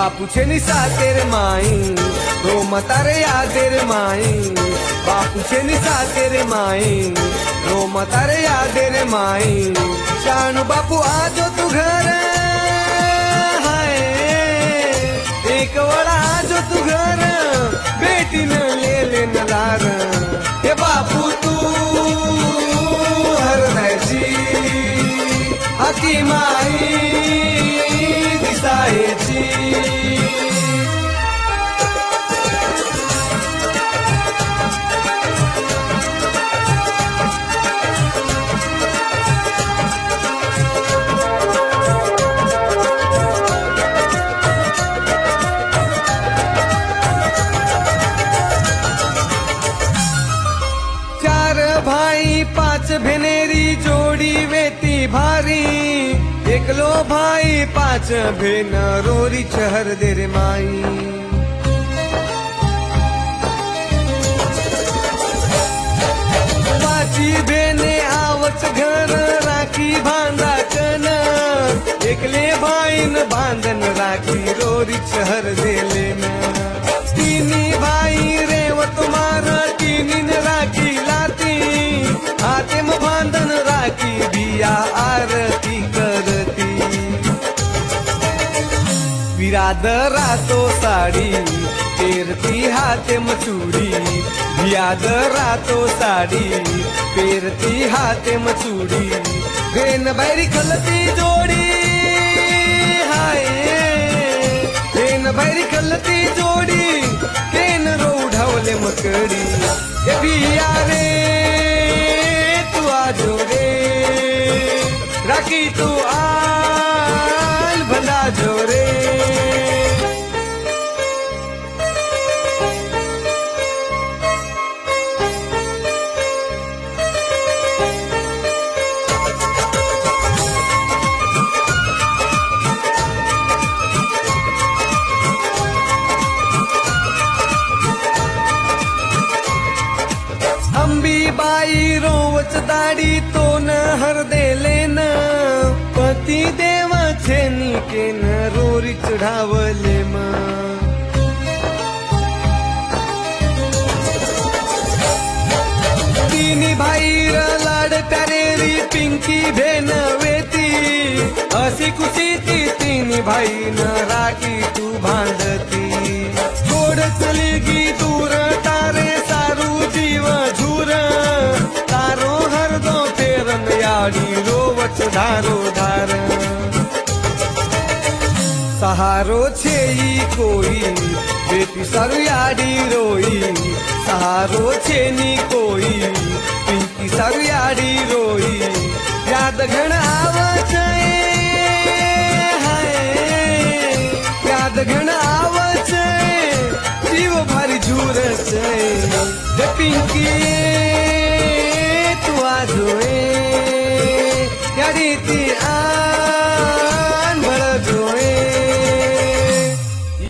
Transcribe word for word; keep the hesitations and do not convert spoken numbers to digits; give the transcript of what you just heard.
बापू छे निशा तेरे माई रो मतारे याद तेरे माई बापू छे निशा तेरे माई रो मतारे याद तेरे माई शानू बापू आजो तू घर हाय एक वड़ा आजो तू घर बेटी न ले ले नलार हे बापू तू हरदायची हाती माई दिसायची भाई पांच भेनेरी जोड़ी वेती भारी एकलो भाई पांच भेन रोरी चहर दे रे माई पाची भेने आवच घर राखी बांधा कन एकले भाई न बांधन राखी रोरी चहर देले न तीनी भाई रेवत मार तीनी न राखी लाती हाते म बांधन राखी बिया आरती करती बिरादरा तो साडी पेरती हाते म चूड़ी बिरादरा तो साडी पेरती हाते म चूड़ी बेन बैरी खलती जोड़ी हाय बेन बैरी खलती जोड़ी केन रो ढवले मकड़ी ये बिया रे तू आजो रे राखी तू आल भला जो रे बाई रोवच दाडी तो न हर दे लेन पती देव छेनी के न रोरी चढ़ावले म तीनी भाई र लाड प्यारेरी पिंकी भेन वेती हसी खुशी ती तीनी भाई न राखी तू बांधती छोड़ चलेगी दूर तारे सारू जीव झूर तारो हर दो फेरन याडी रोवच धारो धार सहारो छे ई कोई बेटी सारू याडी रोई सहारो छे नी कोई पिंकी सारू याडी रोई याद घण आवच हाय याद घण आवच जीव भारी झूरच पिंकी